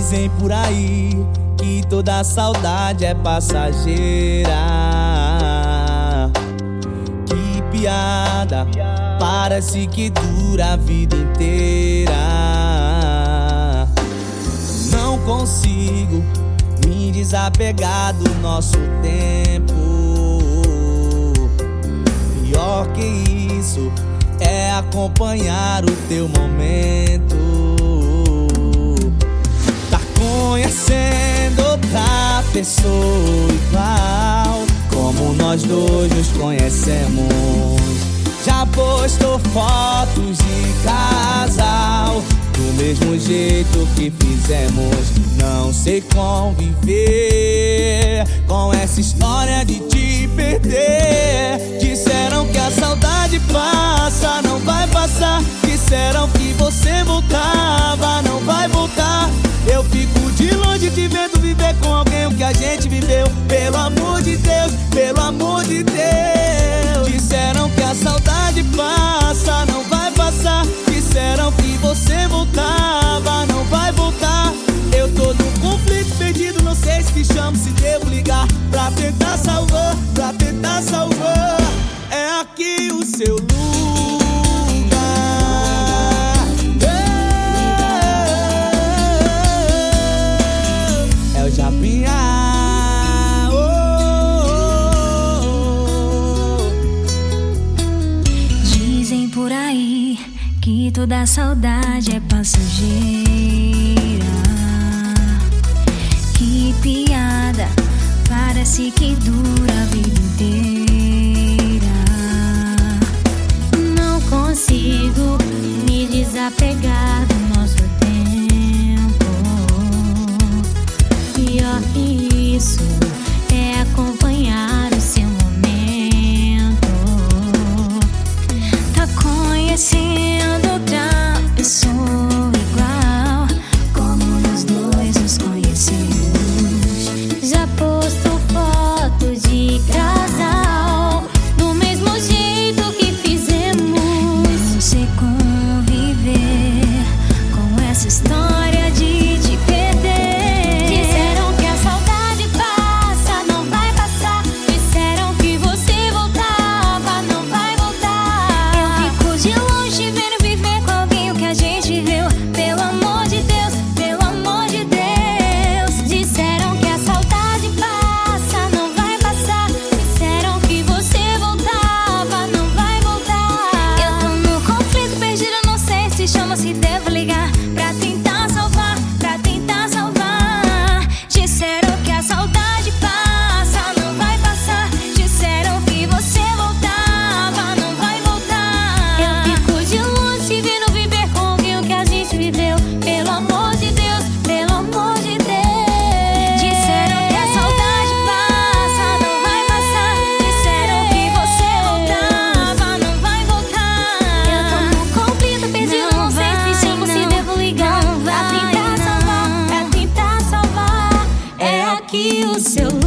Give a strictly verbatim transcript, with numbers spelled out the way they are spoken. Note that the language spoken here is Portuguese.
Dizem por aí que toda saudade é passageira. Que piada, parece que dura a vida inteira. Não consigo me desapegar do nosso tempo. Pior que isso é acompanhar o teu momento. Tá conhecendo outra pessoa igual como nós dois nos conhecemos. Já postou fotos de casal do mesmo jeito que fizemos. Não sei conviver com essa história de te perder. Disseram que a saudade passa, não vai passar. Disseram que você voltava, não vai voltar. Eu fico de longe te vendo viver com alguém o que a gente viveu. Pelo amor de Deus, pelo amor de Deus. Disseram que a saudade passa, não vai passar. Disseram que você voltava, não vai voltar. Eu tô num conflito perdido, não sei se te chamo, se devo ligar pra tentar salvar, pra tentar salvar. É aqui o seu lugar. É o Japinha. Dizem por aí que toda saudade é passageira. Que piada, parece que dura a vida inteira. Não consigo me desapegar do nosso tempo. Pior que isso é acompanhar o seu momento. Tá conhecendo outra pessoa igual como nós dois nos conhecemos. Já postou fotos de casal do mesmo jeito que fizemos. Não sei conviver com essa história de te perder. Disseram que a saudade passa, não vai passar. Disseram que você voltava, não vai voltar. Eu fico de longe vendo viver com alguém o que a gente viveu. Pelo amor de Deus, pelo amor de Deus. Disseram que a saudade passa, não vai passar. Disseram que você voltava, não vai voltar. Eu tô no conflito perdido, não sei se chama, se devo ligar pra tentar salvar, pra tentar salvar. Disseram que a saudade passa, não vai passar. Disseram que você voltava, não vai voltar. Eu fico de longe vendo viver com alguém o que a gente viveu. Pelo amor de Deus, pelo amor de Deus. Disseram que a saudade passa, não vai passar. Disseram que você voltava, não vai voltar. Eu tô no conflito perdido, não sei se chamo, se devo ligar pra tentar salvar, pra tentar salvar. É aqui o seu